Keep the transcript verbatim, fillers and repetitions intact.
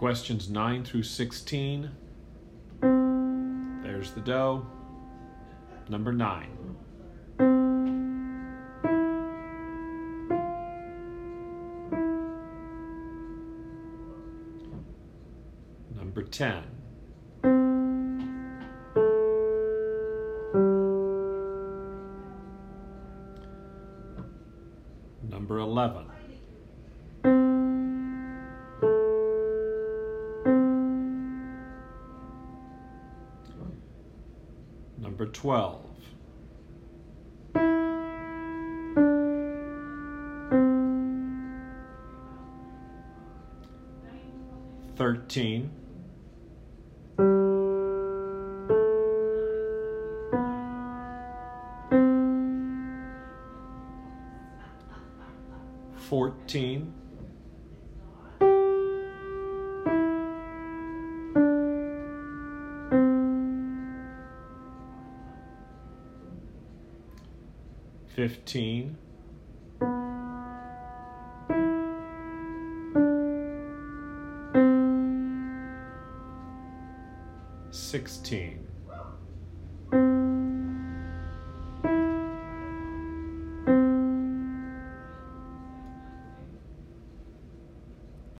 questions nine through sixteen. There's the dough. Number nine. Number ten. Number eleven. Number twelve. Thirteen. Fourteen. Fifteen. Sixteen.